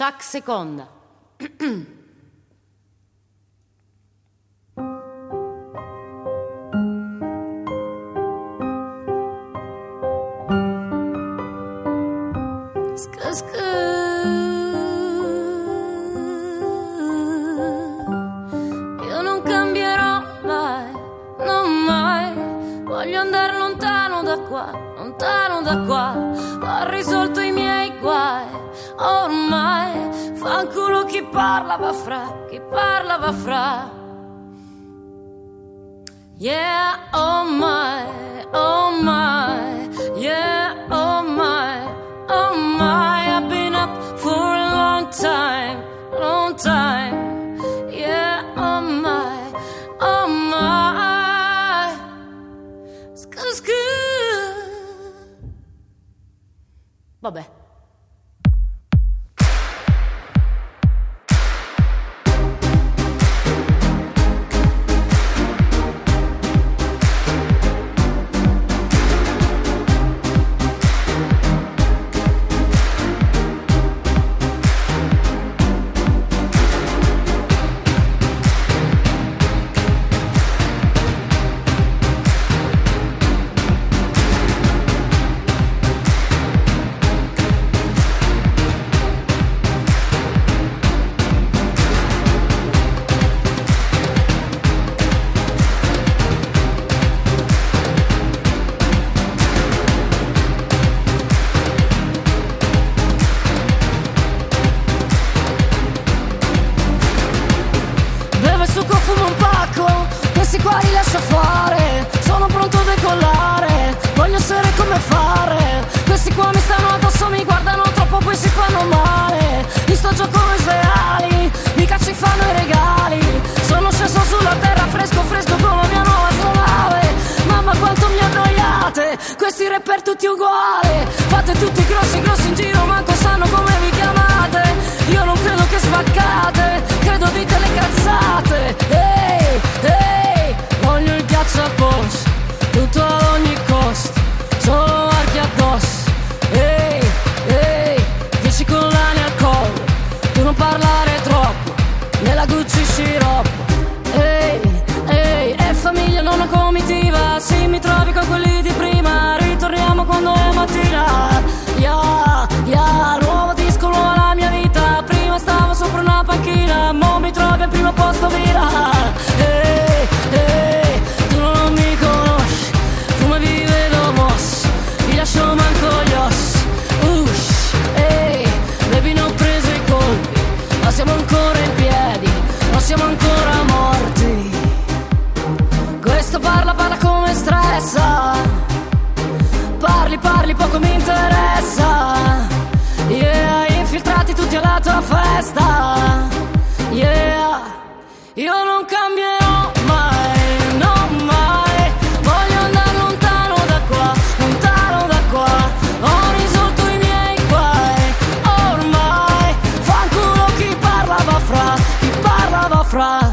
Chuck Seconda. Io non cambierò mai, non mai. Voglio andare lontano da qua, lontano da qua. Ho risolto i miei guai, ormai. Fanculo chi parla va fra, chi parla va fra. Yeah, oh my, yeah, oh my, oh my. I've been up for a long time, long time. Yeah, oh my, oh my. Sku. Vabbè. Questi rapper tutti uguali, fate tutti grossi in giro, manco sanno come vi chiamate. Io non credo che sbaccate, credo dite le cazzate. Ehi, ehi, voglio il ghiacciapost, tutto ad ogni costo, solo archi addosso. Ehi, ehi, 10 collane al collo, tu non parlare troppo, nella Gucci sciroppo. Ehi, ehi, è famiglia, non una comitiva, sì mi trovi con quelli di prima, ritorniamo quando è mattina. Yeah, yeah, nuovo disco, nuova la mia vita, prima stavo sopra una panchina, mo mi trovi al primo posto vira. Ehi, ehi, tu non mi conosci, come vive domos, vi lascio manco gli ossi. Ehi, baby non ho preso i colpi, ma siamo ancora in piedi, non siamo ancora morti. Questo parla come stressa, parli poco mi interessa. Yeah, infiltrati tutti alla tua festa. Yeah, io non cambierò mai, no mai. Voglio andare lontano da qua, lontano da qua. Ho risolto i miei guai, ormai. Fanculo chi parla va fra, chi parla va fra.